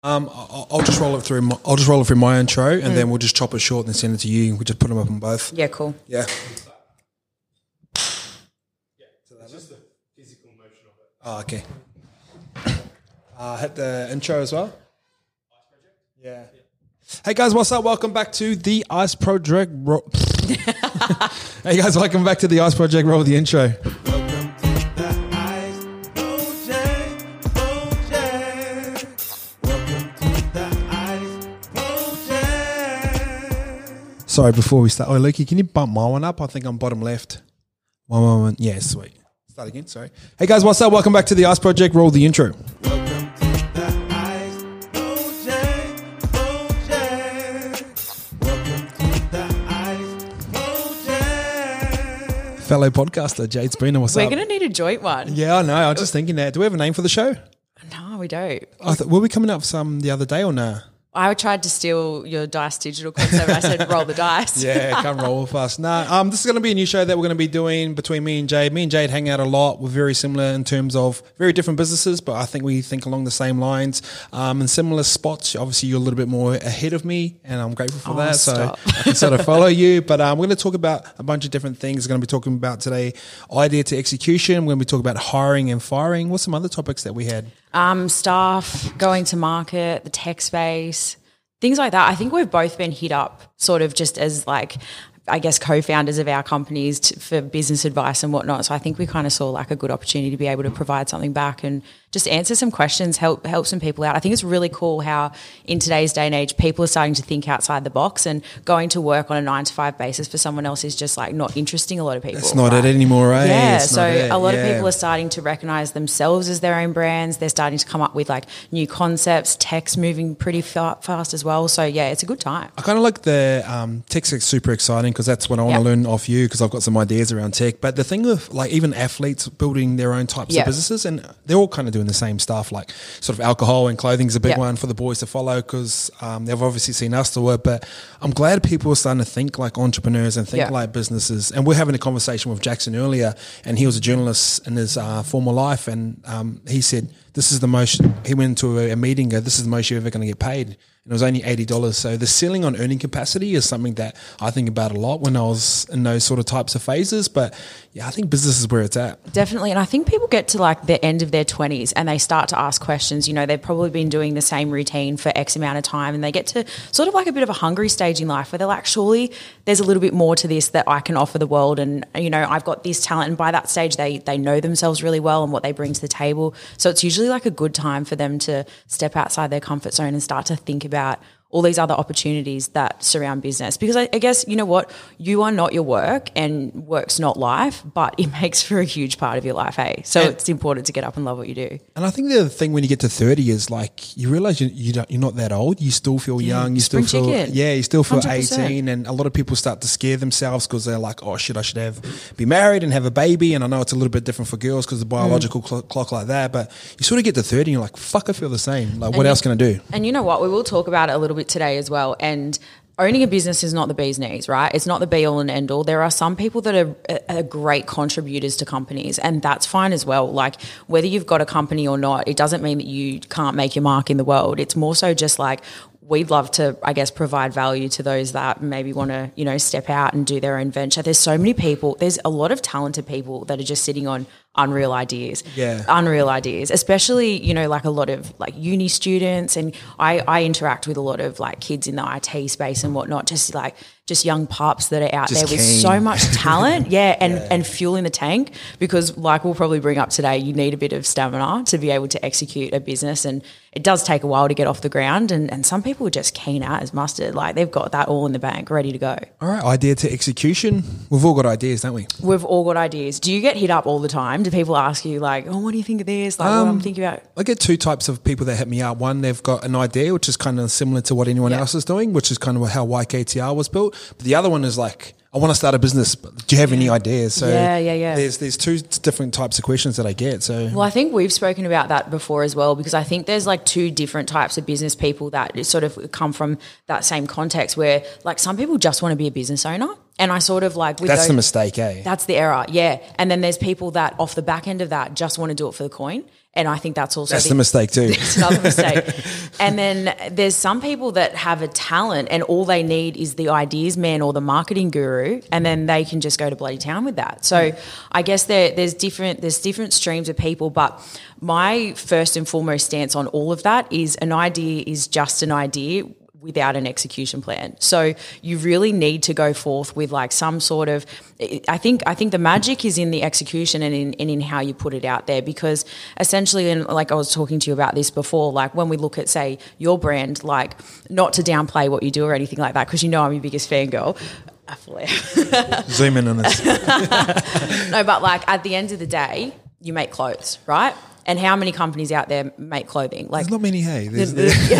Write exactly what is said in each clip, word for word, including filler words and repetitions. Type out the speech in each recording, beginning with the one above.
Um, I'll, I'll just roll it through. My, I'll just roll it through my intro, and mm. then we'll just chop it short and send it to you. We just put them up on both. Yeah, cool. Yeah. Yeah, so that's just the physical motion of it. Oh, okay. Uh, hit the intro as well. Ice Project. Yeah. yeah. Hey guys, what's up? Welcome back to the Ice Project. Ro- hey guys, welcome back to the Ice Project. Roll the intro. Sorry, before we start. Oh, Lukey, can you bump my one up? I think I'm bottom left. One moment. Yeah, sweet. Start again. Sorry. Hey guys, what's up? Welcome back to the Ice Project. Roll the intro. Welcome to the Ice Project. Welcome to the Ice Project. Fellow podcaster Jade Spooner, what's We're up? We're going to need a joint one. Yeah, I know. I was just thinking that. Do we have a name for the show? No, we don't. I th- were we coming up with some the other day or no? I tried to steal your Dice Digital concept and I said, roll the dice. Yeah, come roll with us. No, um, this is going to be a new show that we're going to be doing between me and Jade. Me and Jade hang out a lot. We're very similar in terms of very different businesses, but I think we think along the same lines. Um, in similar spots, obviously you're a little bit more ahead of me, and I'm grateful for oh, that. Stop. So I can sort of follow you. But um, we're going to talk about a bunch of different things. We're going to be talking about today idea to execution. We're going to be talking about hiring and firing. What's some other topics that we had? Um, staff, going to market, the tech space. Things like that. I think we've both been hit up sort of just as like, I guess, co-founders of our companies to, for business advice and whatnot. So I think we kind of saw like a good opportunity to be able to provide something back and just answer some questions, help help some people out. I think it's really cool how in today's day and age, people are starting to think outside the box, and going to work on a nine to five basis for someone else is just like not interesting a lot of people. It's not right? it anymore, right? Yeah. It's So a lot yeah. of people are starting to recognize themselves as their own brands. They're starting to come up with like new concepts, tech's moving pretty fa- fast as well. So yeah, it's a good time. I kind of like the um, tech's super exciting because that's what I want to yep. learn off you, because I've got some ideas around tech. But the thing with like even athletes building their own types yep. of businesses, and they're all kind of doing the same stuff, like sort of alcohol and clothing is a big yep. one for the boys to follow, because um, they've obviously seen us do it. But I'm glad people are starting to think like entrepreneurs and think yep. like businesses. And we're having a conversation with Jackson earlier, and he was a journalist in his uh, former life, and um, he said this is the most, he went into a, a meeting, go, this is the most you're ever going to get paid. And it was only eighty dollars. So the ceiling on earning capacity is something that I think about a lot when I was in those sort of types of phases. But yeah, I think business is where it's at. Definitely. And I think people get to like the end of their twenties and they start to ask questions. You know, they've probably been doing the same routine for X amount of time, and they get to sort of like a bit of a hungry stage in life where they're like, surely there's a little bit more to this that I can offer the world. And, you know, I've got this talent. And by that stage, they they know themselves really well and what they bring to the table. So it's usually like a good time for them to step outside their comfort zone and start to think about all these other opportunities that surround business. Because I, I guess, you know what, you are not your work and work's not life, but it makes for a huge part of your life, hey? So and, it's important to get up and love what you do. And I think the other thing when you get to thirty is like, you realise you, you don't, you're not that old. You still feel yeah, young. You spring still feel, chicken. yeah, you still feel one hundred percent. eighteen. And a lot of people start to scare themselves because they're like, oh shit, I should have, be married and have a baby. And I know it's a little bit different for girls because the biological mm. cl- clock like that, but you sort of get to thirty and you're like, fuck, I feel the same. Like, and what you, else can I do? And you know what? We will talk about it a little bit today as well. And owning a business is not the bee's knees, right? It's not the be all and end all. There are some people that are, are great contributors to companies, and that's fine as well. Like, whether you've got a company or not, it doesn't mean that you can't make your mark in the world. It's more so just like, we'd love to, I guess, provide value to those that maybe want to, you know, step out and do their own venture. There's so many people, there's a lot of talented people that are just sitting on unreal ideas. Yeah. Unreal ideas, especially, you know, like a lot of like uni students, and I, I interact with a lot of like kids in the I T space and whatnot, just like just young pups that are out just there with keen. so much talent. Yeah. And, yeah. and fuel in the tank, because like we'll probably bring up today, you need a bit of stamina to be able to execute a business, and it does take a while to get off the ground, and, and some people are just keen out as mustard. Like, they've got that all in the bank, ready to go. All right, idea to execution. We've all got ideas, don't we? We've all got ideas. Do you get hit up all the time? Do people ask you like, oh, what do you think of this? Like, um, what I'm thinking about? I get two types of people that hit me up. One, they've got an idea, which is kind of similar to what anyone yeah. else is doing, which is kind of how Y K T R was built. But the other one is like, I want to start a business. But do you have any ideas? So yeah, yeah, yeah. There's there's two different types of questions that I get. So well, I think we've spoken about that before as well, because I think there's like two different types of business people that sort of come from that same context, where like some people just want to be a business owner. And I sort of like with that's those, the mistake, eh? That's the error, yeah. And then there's people that off the back end of that just want to do it for the coin. And I think that's also That's the mistake too. It's another mistake. And then there's some people that have a talent and all they need is the ideas man or the marketing guru, and then they can just go to bloody town with that. So I guess there, there's different there's different streams of people, but my first and foremost stance on all of that is an idea is just an idea without an execution plan. So you really need to go forth with like some sort of, I think I think the magic is in the execution and in, and in how you put it out there, because essentially, and like I was talking to you about this before, like when we look at, say, your brand, like not to downplay what you do or anything like that, because you know I'm your biggest fangirl. Zoom in on this. No, but like at the end of the day, you make clothes, right? And how many companies out there make clothing? Like, there's not many. Hey, there's,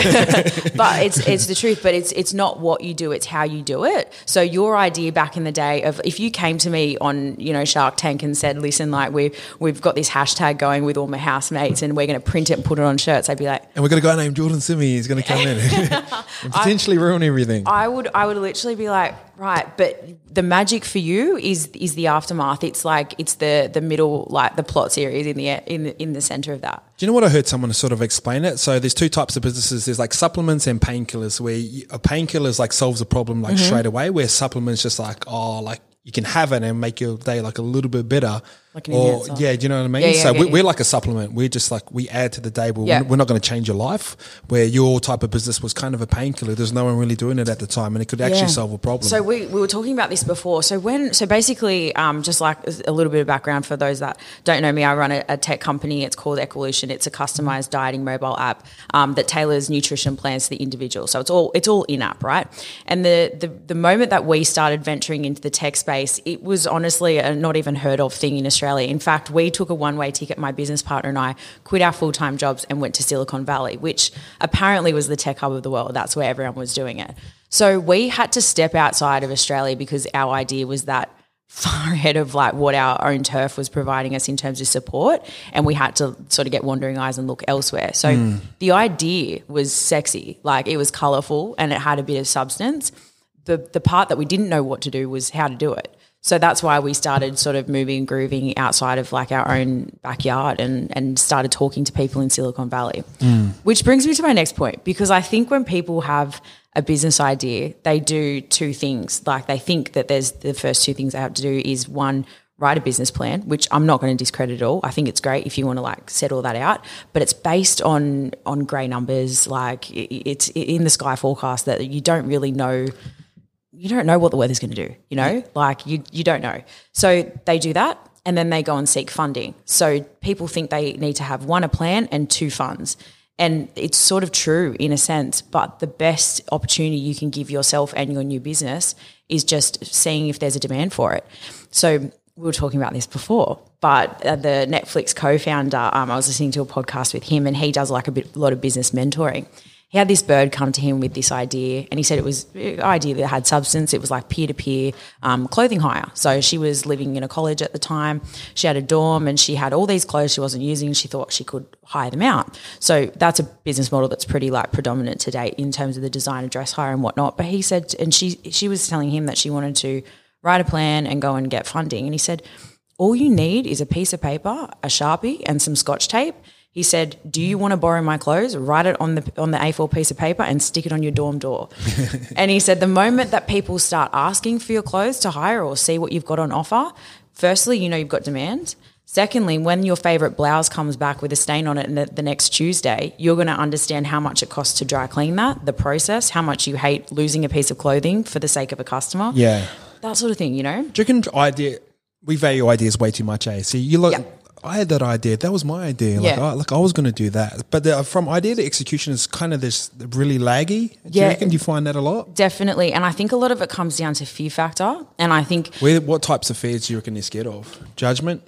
but it's it's the truth. But it's it's not what you do; it's how you do it. So your idea back in the day of if you came to me on you know Shark Tank and said, "Listen, like we we've got this hashtag going with all my housemates, and we're going to print it and put it on shirts," I'd be like, "And we've got a guy named Jordan Simi. He's going to come in and potentially I, ruin everything." I would I would literally be like, right, but the magic for you is is the aftermath. It's like it's the the middle, like the plot series in the in the, in the center of that. Do you know what I heard someone sort of explain it? So there's two types of businesses. There's like supplements and painkillers, where you, a painkiller is like solves a problem like mm-hmm. straight away, where supplements just like oh like you can have it and make your day like a little bit better. Like an or enhancer. Yeah, do you know what I mean? Yeah, yeah, so yeah, we're, yeah. we're like a supplement. We're just like we add to the day. But yeah. we're not going to change your life. Where your type of business was kind of a painkiller. There's no one really doing it at the time, and it could actually yeah. solve a problem. So we, we were talking about this before. So when so basically, um, just like a little bit of background for those that don't know me, I run a, a tech company. It's called Equolution. It's a customized dieting mobile app um, that tailors nutrition plans to the individual. So it's all it's all in app, right? And the the the moment that we started venturing into the tech space, it was honestly a not even heard of thing in Australia. In fact, we took a one-way ticket, my business partner and I, quit our full-time jobs and went to Silicon Valley, which apparently was the tech hub of the world. That's where everyone was doing it. So we had to step outside of Australia because our idea was that far ahead of like what our own turf was providing us in terms of support, and we had to sort of get wandering eyes and look elsewhere. So mm. the idea was sexy, like it was colourful and it had a bit of substance. The the part that we didn't know what to do was how to do it. So that's why we started sort of moving and grooving outside of like our own backyard and, and started talking to people in Silicon Valley, mm. which brings me to my next point, because I think when people have a business idea, they do two things. Like they think that there's the first two things they have to do is one, write a business plan, which I'm not going to discredit at all. I think it's great if you want to like set all that out, but it's based on, on grey numbers. Like it's in the sky forecast that you don't really know you don't know what the weather's going to do, you know, like you, you don't know. So they do that and then they go and seek funding. So people think they need to have one, a plan and two funds. And it's sort of true in a sense, but the best opportunity you can give yourself and your new business is just seeing if there's a demand for it. So we were talking about this before, but uh, the Netflix co-founder, um, I was listening to a podcast with him and he does like a, bit, a lot of business mentoring. He had this bird come to him with this idea and he said it was an idea that had substance. It was like peer-to-peer um, clothing hire. So she was living in a college at the time. She had a dorm and she had all these clothes she wasn't using. She thought she could hire them out. So that's a business model that's pretty like predominant to date in terms of the designer dress hire and whatnot. But he said, and she she was telling him that she wanted to write a plan and go and get funding. And he said, all you need is a piece of paper, a Sharpie and some Scotch tape. He said, do you want to borrow my clothes? Write it on the on the A four piece of paper and stick it on your dorm door. And he said the moment that people start asking for your clothes to hire or see what you've got on offer, firstly, you know you've got demand. Secondly, when your favourite blouse comes back with a stain on it and the, the next Tuesday, you're going to understand how much it costs to dry clean that, the process, how much you hate losing a piece of clothing for the sake of a customer. Yeah. That sort of thing, you know? Do you reckon idea, we value ideas way too much, eh? See, you look... Yeah. I had that idea. That was my idea. Like, yeah. I, like I was going to do that. But the, from idea to execution is kind of this really laggy. Do yeah. you reckon? Do you find that a lot? Definitely. And I think a lot of it comes down to fear factor. And I think... Where, what types of fears do you reckon they're scared of? Judgment?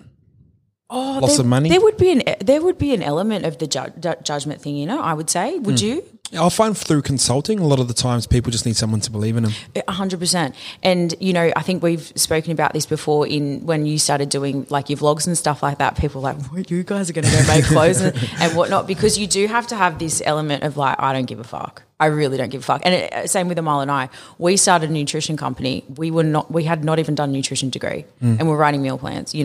Oh, Loss there, of money? There would be an there would be an element of the ju- ju- judgment thing, you know, I would say. Would mm. you? I find through consulting, a lot of the times people just need someone to believe in them. A hundred percent. And, you know, I think we've spoken about this before in when you started doing like your vlogs and stuff like that. People were like, what, you guys are going to go make clothes and, and whatnot, because you do have to have this element of like, I don't give a fuck. I really don't give a fuck. And it, same with Amal and I. We started a nutrition company. We were not, we had not even done a nutrition degree mm. and we're writing meal plans, you know.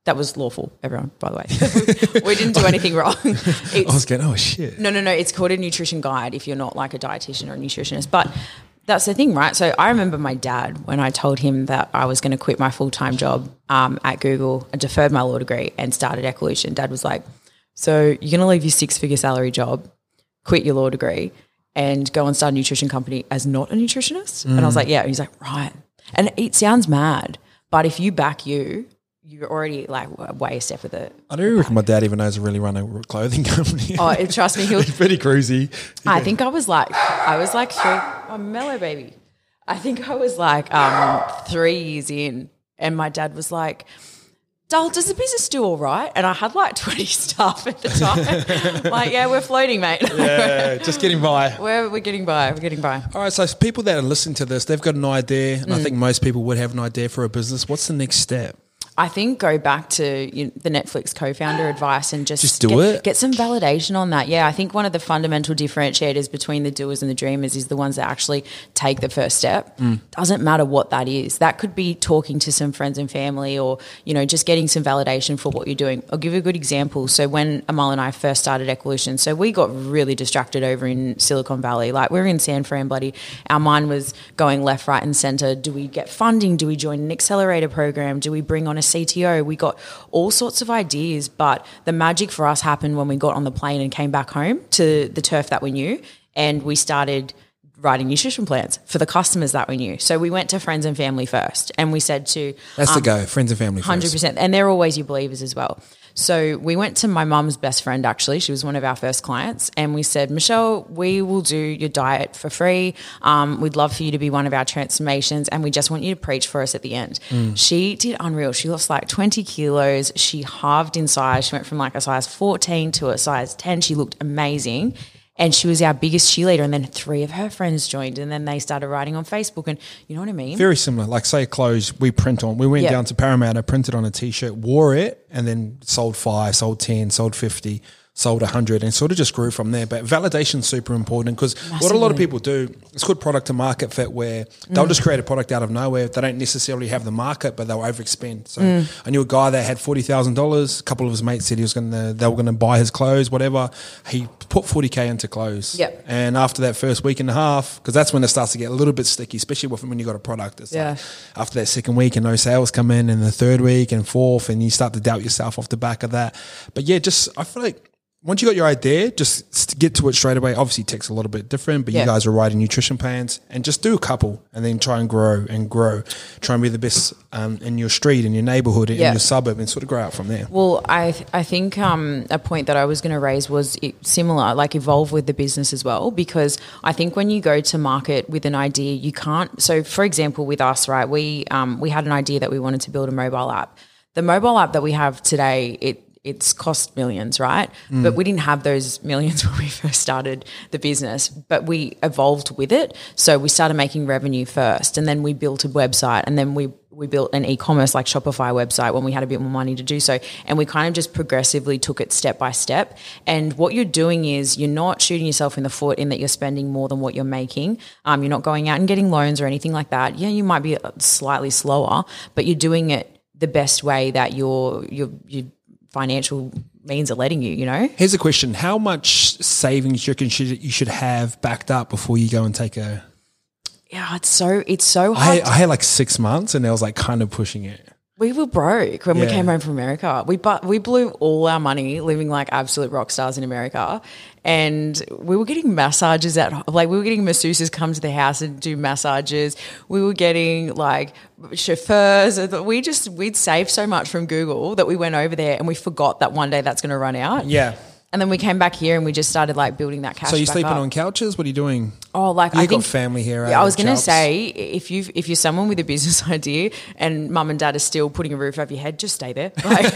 That was lawful, everyone, by the way. We didn't do anything wrong. It's, I was going, oh shit. No, no, no. It's called a nutrition guide if you're not like a dietitian or a nutritionist. But that's the thing, right? So I remember my dad when I told him that I was going to quit my full-time job um, at Google and deferred my law degree and started Equolution. Dad was like, so you're going to leave your six-figure salary job, quit your law degree and go and start a nutrition company as not a nutritionist? Mm. And I was like, yeah. And he's like, right. And it sounds mad, but if you back you, you're already like way a step with it. I don't reckon my dad even knows to really run a clothing company. Oh, trust me, he was pretty cruisy. I think I was like, I was like three, oh, mellow baby. I think I was like um, three years in and my dad was like, Dal, does the business do all right? And I had like twenty staff at the time. Like, yeah, we're floating, mate. Yeah, just getting by. We're, we're getting by. We're getting by. All right, so people that are listening to this, they've got an idea, and mm. I think most people would have an idea for a business. What's the next step? I think go back to you know, the Netflix co-founder advice and just, just do get, it. Get some validation on that. Yeah, I think one of the fundamental differentiators between the doers and the dreamers is the ones that actually take the first step. Mm. Doesn't matter what that is. That could be talking to some friends and family or, you know, just getting some validation for what you're doing. I'll give you a good example. So when Amal and I first started Equolution, so we got really distracted over in Silicon Valley. Like we were in San Fran, buddy. Our mind was going left, right and centre. Do we get funding? Do we join an accelerator program? Do we bring on a C T O? We got all sorts of ideas, but the magic for us happened when we got on the plane and came back home to the turf that we knew, and we started writing nutrition plans for the customers that we knew. So we went to friends and family first, and we said to that's um, the go, friends and family first. one hundred percent, and they're always your believers as well. So we went to my mum's best friend, actually. She was one of our first clients. And we said, Michelle, we will do your diet for free. Um, we'd love for you to be one of our transformations. And we just want you to preach for us at the end. Mm. She did unreal. She lost like twenty kilos. She halved in size. She went from like a size fourteen to a size ten. She looked amazing. And she was our biggest cheerleader. And then three of her friends joined, and then they started writing on Facebook. And you know what I mean? Very similar. Like say clothes we print on. We went yep. down to Parramatta, printed on a T-shirt, wore it, and then sold five, sold ten, sold fifty, sold one hundred, and sort of just grew from there. But validation's super important because what a lot of people do, it's called product to market fit, where they'll mm. just create a product out of nowhere. They don't necessarily have the market, but they'll overexpend. So mm. I knew a guy that had forty thousand dollars. A couple of his mates said he was going to, they were going to buy his clothes, whatever. He put forty K into clothes. Yep. And after that first week and a half, because that's when it starts to get a little bit sticky, especially when you got a product. It's yeah. like after that second week and no sales come in, and the third week and fourth, and you start to doubt yourself off the back of that. But yeah, just I feel like once you got your idea, just get to it straight away. Obviously, tech's a little bit different, but yeah. you guys are writing nutrition plans, and just do a couple and then try and grow and grow. Try and be the best um, in your street, in your neighborhood, in yeah. your suburb, and sort of grow out from there. Well, I th- I think um, a point that I was going to raise was it, similar, like evolve with the business as well, because I think when you go to market with an idea, you can't. So, for example, with us, right, we um, we had an idea that we wanted to build a mobile app. The mobile app that we have today, it it's cost millions, right? Mm. But we didn't have those millions when we first started the business, but we evolved with it. So we started making revenue first, and then we built a website, and then we we built an e-commerce like Shopify website when we had a bit more money to do so. And we kind of just progressively took it step by step. And what you're doing is you're not shooting yourself in the foot in that you're spending more than what you're making. Um, you're not going out and getting loans or anything like that. Yeah, you might be slightly slower, but you're doing it the best way that your your your financial means are letting you, you know? Here's a question. How much savings you reckon should, you should have backed up before you go and take a... Yeah, it's so it's so I, hard. I had like six months and I was like kind of pushing it. We were broke when Yeah. we came home from America. We but we blew all our money living like absolute rock stars in America, and we were getting massages at like we were getting masseuses come to the house and do massages. We were getting like chauffeurs. We just we'd saved so much from Google that we went over there and we forgot that one day that's going to run out. Yeah. And then we came back here and we just started like building that cash. So you're back sleeping up. on couches? What are you doing? Oh, like You I got think family here. Yeah, out I was of going to Chalps. say if you if you're someone with a business idea and mum and dad are still putting a roof over your head, just stay there. Like,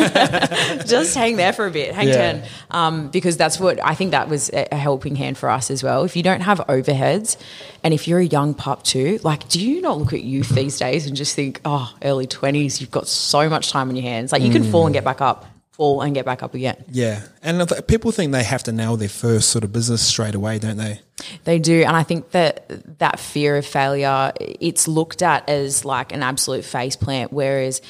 just hang there for a bit, hang Yeah. ten, um, because that's what I think that was a a helping hand for us as well. If you don't have overheads, and if you're a young pup too, like, do you not look at youth these days and just think, oh, early twenties, you've got so much time on your hands. Like you can fall and get back up. Fall and get back up again. Yeah. And I th- people think they have to nail their first sort of business straight away, don't they? They do. And I think that that fear of failure, it's looked at as like an absolute face plant, whereas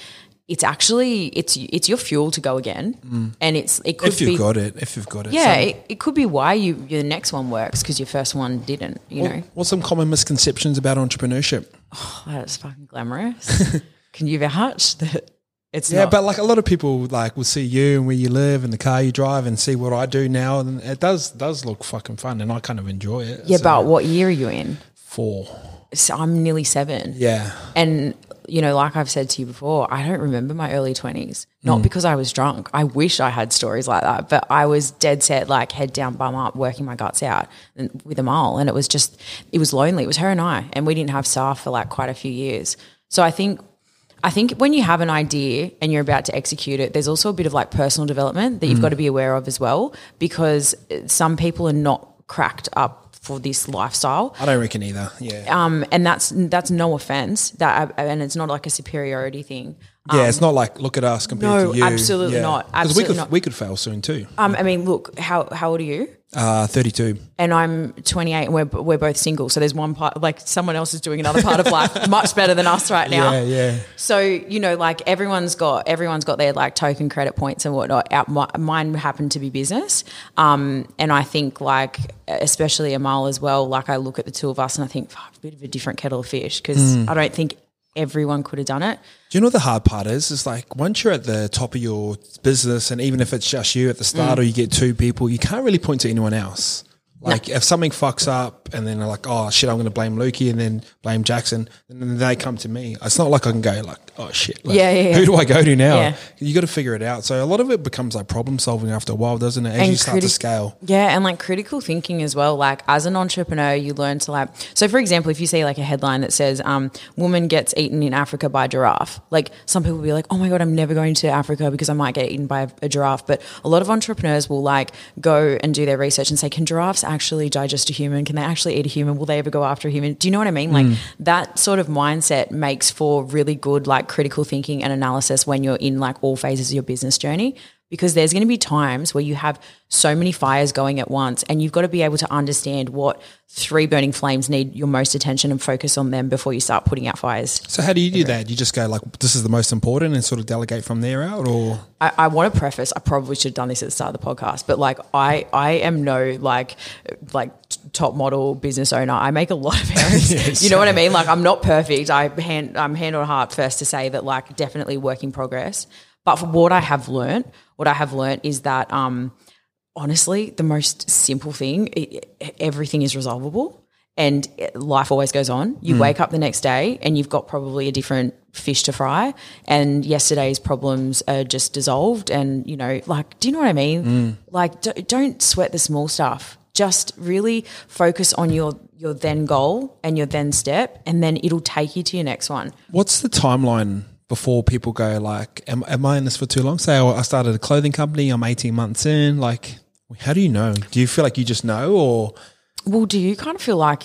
it's actually it's it's your fuel to go again, mm. and it's it could if you've be, got it, if you've got it, yeah, so, it, it could be why you your next one works because your first one didn't. You what, know, what's some common misconceptions about entrepreneurship? Oh, that's fucking glamorous. Can you vouch that it's yeah, not? but like a lot of people like will see you and where you live and the car you drive and see what I do now, and it does does look fucking fun, and I kind of enjoy it. Yeah, so. but what year are you in? Four. So I'm nearly seven. Yeah, and. You know, like I've said to you before, I don't remember my early twenties, not mm. because I was drunk. I wish I had stories like that, but I was dead set, like head down, bum up, working my guts out and, with them all. And it was just, it was lonely. It was her and I, and we didn't have staff for like quite a few years. So I think, I think when you have an idea and you're about to execute it, there's also a bit of like personal development that you've mm. got to be aware of as well, because some people are not cracked up for this lifestyle. I don't reckon either. Yeah. Um, and that's that's no offense. That and it's not like a superiority thing. Yeah, um, it's not like look at us compared no, to you. absolutely yeah. not. Because we Absolutely could not. we could fail soon too. Um, I mean, look, how how old are you? Uh, thirty-two. And I'm twenty-eight, and we're we're both single. So there's one part, like someone else is doing another part of life much better than us right now. Yeah, yeah. So you know, like everyone's got everyone's got their like token credit points and whatnot. Out, my, mine happened to be business, um, and I think like especially Amal as well. Like I look at the two of us and I think fuck, a bit of a different kettle of fish because mm. I don't think everyone could have done it. Do you know what the hard part is? It's like once you're at the top of your business, and even if it's just you at the start mm. or you get two people, you can't really point to anyone else. Like no. if something fucks up and then they're like, oh shit, I'm going to blame Lukey and then blame Jackson, and then they come to me. It's not like I can go like, oh shit, like, yeah, yeah, yeah. who do I go to now? Yeah. You got to figure it out. So a lot of it becomes like problem solving after a while, doesn't it? As and you start criti- to scale. Yeah, and like critical thinking as well. Like as an entrepreneur, you learn to like, so for example, if you see like a headline that says, um, woman gets eaten in Africa by giraffe, like some people will be like, oh my God, I'm never going to Africa because I might get eaten by a, a giraffe. But a lot of entrepreneurs will like go and do their research and say, can giraffes actually digest a human? Can they actually eat a human? Will they ever go after a human? Do you know what I mean? Like mm. that sort of mindset makes for really good like critical thinking and analysis when you're in like all phases of your business journey, because there's going to be times where you have so many fires going at once and you've got to be able to understand what three burning flames need your most attention and focus on them before you start putting out fires. So how do you do that? You just go like, this is the most important and sort of delegate from there out, or? I, I want to preface, I probably should have done this at the start of the podcast, but like I, I am no like, like top model business owner. I make a lot of errors. Yes. You know what I mean? Like I'm not perfect. I hand, I'm hand on heart first to say that like definitely work in progress. But for what I have learned, what I have learned is that um, honestly, the most simple thing, it, everything is resolvable and life always goes on. You mm. wake up the next day and you've got probably a different fish to fry, and yesterday's problems are just dissolved. And, you know, like, do you know what I mean? Mm. Like, don't, don't sweat the small stuff. Just really focus on your, your then goal and your then step, and then it'll take you to your next one. What's the timeline before people go like, am, am I in this for too long? Say I started a clothing company, I'm eighteen months in. Like, how do you know? Do you feel like you just know, or? Well, do you kind of feel like,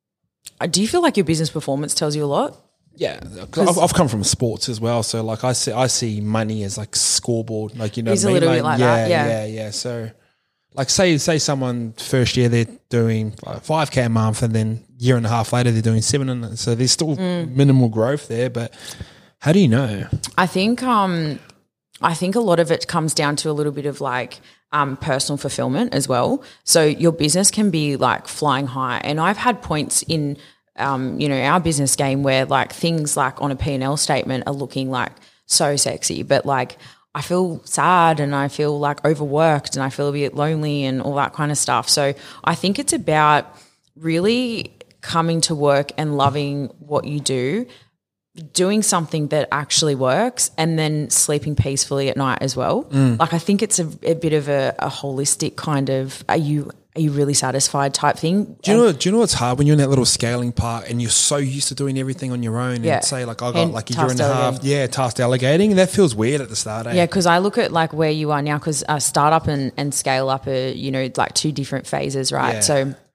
do you feel like your business performance tells you a lot? Yeah, I've, I've come from sports as well. So like I see, I see money as like scoreboard, like, you know, it's what a I mean? little like, bit like yeah, that. Yeah. Yeah. Yeah. So like say, say someone first year they're doing five K a month, and then year and a half later they're doing seven. And so there's still mm. minimal growth there, but how do you know? I think um, I think a lot of it comes down to a little bit of like um, personal fulfillment as well. So your business can be like flying high, and I've had points in um, you know, our business game where like things like on a P and L statement are looking like so sexy, but like I feel sad and I feel like overworked and I feel a bit lonely and all that kind of stuff. So I think it's about really coming to work and loving what you do, doing something that actually works, and then sleeping peacefully at night as well. Mm. Like I think it's a, a bit of a, a holistic kind of, are you are you really satisfied type thing. Do you know do you know what's hard when you're in that little scaling part and you're so used to doing everything on your own, yeah. and say like I got and like a year and a half, yeah, task delegating, and that feels weird at the start. Eh? Yeah, because I look at like where you are now, because uh, startup and, and scale up are, you know, like two different phases, right? Yeah. So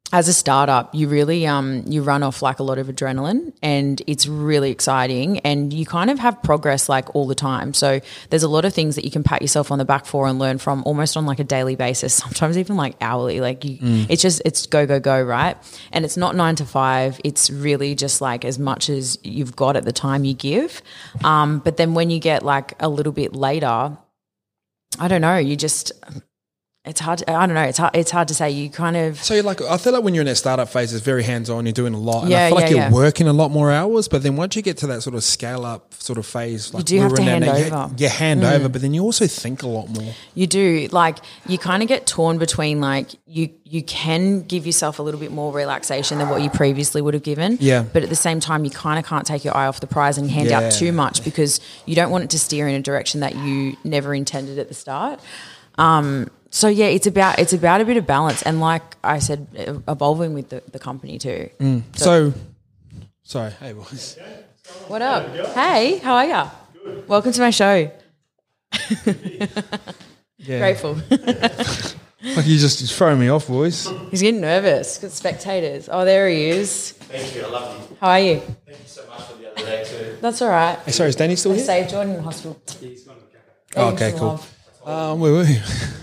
as a startup, you really um you run off like a lot of adrenaline, and it's really exciting, and you kind of have progress like all the time. So there's a lot of things that you can pat yourself on the back for and learn from almost on like a daily basis, sometimes even like hourly. Like you, mm. it's just it's go go go, right? And it's not nine to five. It's really just like as much as you've got at the time you give. Um, but then when you get like a little bit later, I don't know, you just. It's hard. To, I don't know. It's hard. It's hard to say. You kind of. So you're like, I feel like when you're in that startup phase, it's very hands on. You're doing a lot, and yeah, I feel yeah, like you're yeah. working a lot more hours. But then once you get to that sort of scale up sort of phase, like you do have to hand now, over. You, you hand mm. over, but then you also think a lot more. You do. Like you kind of get torn between like you you can give yourself a little bit more relaxation than what you previously would have given. Yeah. But at the same time, you kind of can't take your eye off the prize and hand yeah. out too much because you don't want it to steer in a direction that you never intended at the start. Um. So yeah, it's about it's about a bit of balance, and like I said, evolving with the, the company too. Mm. So, so, sorry, hey boys, what up? Hey, how are ya? Good. Welcome to my show. yeah. Grateful. Like you just you're throwing me off, boys. He's getting nervous. Got spectators. Oh, there he is. Thank you. I love you. How are you? Thank you so much for the other day too. That's all right. Hey, sorry, is Danny still I here? saved Jordan in hospital. Yeah, he's gone to the Oh, okay, cool. Um, where were you?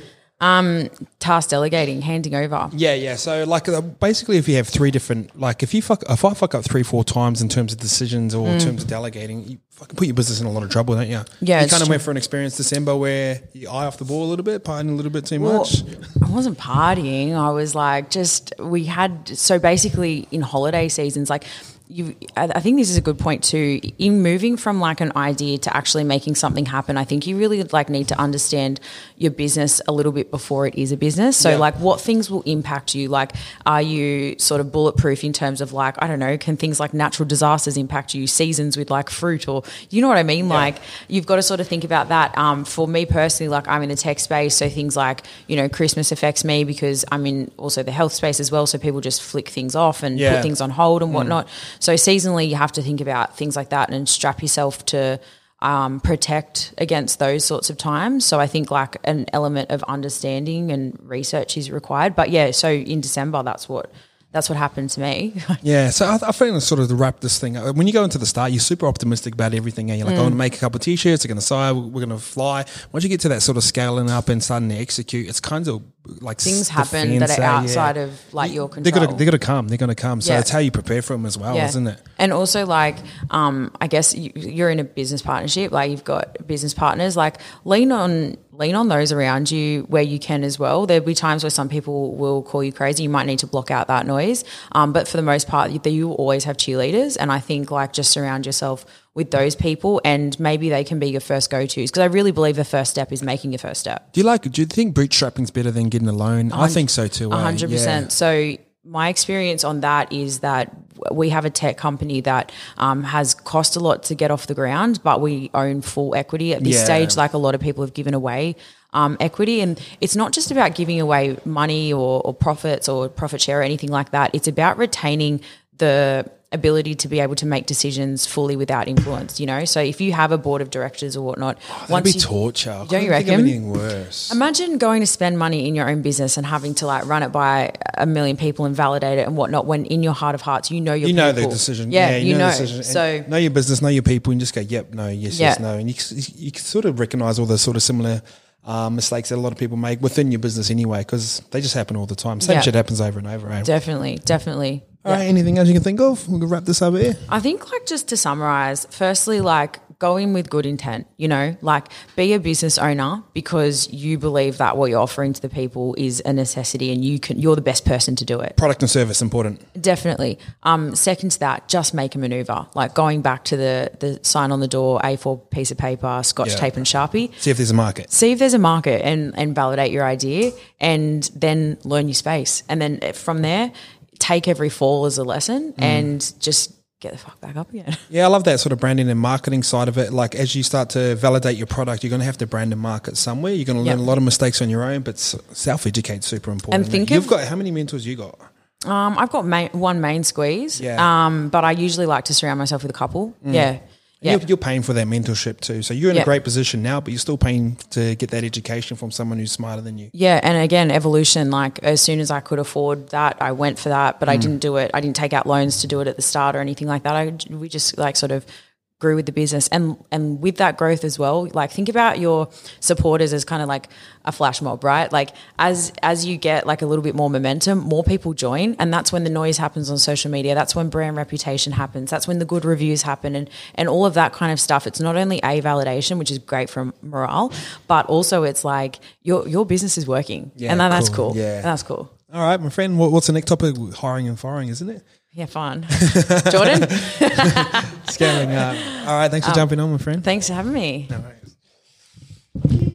Um, task delegating, handing over. Yeah, yeah. So, like, uh, basically, if you have three different, like, if you fuck, if I fuck up three, four times in terms of decisions or in terms of delegating, you fucking put your business in a lot of trouble, don't you? Yeah, You it's kind of true. went for an experience December where you eye off the ball a little bit, partying a little bit too Well, much. I wasn't partying. I was like, just we had so basically in holiday seasons, like. You, I I think this is a good point too. In moving from like an idea to actually making something happen, I think you really like need to understand your business a little bit before it is a business. So Yeah. like what things will impact you? Like are you sort of bulletproof in terms of like, I don't know, can things like natural disasters impact you, seasons with like fruit or, you know what I mean? Yeah. Like you've got to sort of think about that. Um, for me personally, like I'm in the tech space. So things like, you know, Christmas affects me because I'm in also the health space as well. So people just flick things off and Yeah. put things on hold and whatnot. So seasonally, you have to think about things like that and strap yourself to um, protect against those sorts of times. So I think like an element of understanding and research is required. But yeah, so in December, that's what that's what happened to me. Yeah, so I, I think sort of to wrap this thing up, when you go into the start, you're super optimistic about everything. And you're like, Mm. I want to make a couple of T-shirts, they're going to sell, we're going to fly. Once you get to that sort of scaling up and starting to execute, it's kind of like Things s- happen that defense, are uh, outside yeah. of like your They're control. gonna, they're gonna come. They're gonna come. So Yeah. it's how you prepare for them as well, Yeah. isn't it? And also like, um, I guess you, you're in a business partnership, like you've got business partners, like lean on, lean on those around you where you can as well. There'll be times where some people will call you crazy. You might need to block out that noise. Um, but for the most part, you, you will always have cheerleaders. And I think like just surround yourself with those people and maybe they can be your first go-tos because I really believe the first step is making your first step. Do you like? Do you think bootstrapping's better than getting a loan? I think so too. A eh? hundred Yeah. percent. So my experience on that is that we have a tech company that um, has cost a lot to get off the ground, but we own full equity at this Yeah. stage. Like a lot of people have given away um, equity, and it's not just about giving away money or, or profits or profit share or anything like that. It's about retaining the ability to be able to make decisions fully without influence, you know? So if you have a board of directors or whatnot, That'd be you, torture. I don't couldn't you think of reckon? anything worse. Imagine going to spend money in your own business and having to like run it by a million people and validate it and whatnot when in your heart of hearts you know your you know people. the decision. Yeah, Yeah, you, know. the decision. And So know your business, know your people, and just go, yep, no, yes, Yeah. yes, no. And you, you can sort of recognize all the sort of similar um, mistakes that a lot of people make within your business anyway, because they just happen all the time. Same Yeah. shit happens over and over. Eh? definitely, definitely. All right, anything else you can think of? We can wrap this up here. I think like just to summarize, firstly, like go in with good intent, you know, like be a business owner because you believe that what you're offering to the people is a necessity and you can, you're the best person to do it. Product and service, important. Definitely. Um, second to that, just make a maneuver. Like going back to the the sign on the door, A four piece of paper, Scotch Yeah. tape and Sharpie. See if there's a market. See if there's a market and, and validate your idea and then learn your space. And then from there, take every fall as a lesson and just get the fuck back up again. Yeah, I love that sort of branding and marketing side of it. Like as you start to validate your product, you're going to have to brand and market somewhere. You're going to learn Yep. a lot of mistakes on your own, but s- self-educate super important. And think You've of- got, how many mentors you got? Um, I've got main, one main squeeze, Yeah. um, but I usually like to surround myself with a couple. Yeah. Yeah. You're, you're paying for that mentorship too. So you're in Yeah. a great position now, but you're still paying to get that education from someone who's smarter than you. Yeah, and again, evolution, like as soon as I could afford that, I went for that, but I didn't do it. I didn't take out loans to do it at the start or anything like that. I, we just like sort of grew with the business. And and with that growth as well, like think about your supporters as kind of like a flash mob, right? Like as as you get like a little bit more momentum, more people join, and that's when the noise happens on social media. That's when brand reputation happens. That's when the good reviews happen and and all of that kind of stuff. It's not only a validation, which is great for morale, but also it's like your your business is working. Yeah, and then that's cool. cool. Yeah. That's cool. All right, my friend, what, what's the next topic? Hiring and firing, isn't it? Yeah, fine. Jordan? Scaling up. All right, thanks for jumping on, my friend. Thanks for having me. All right.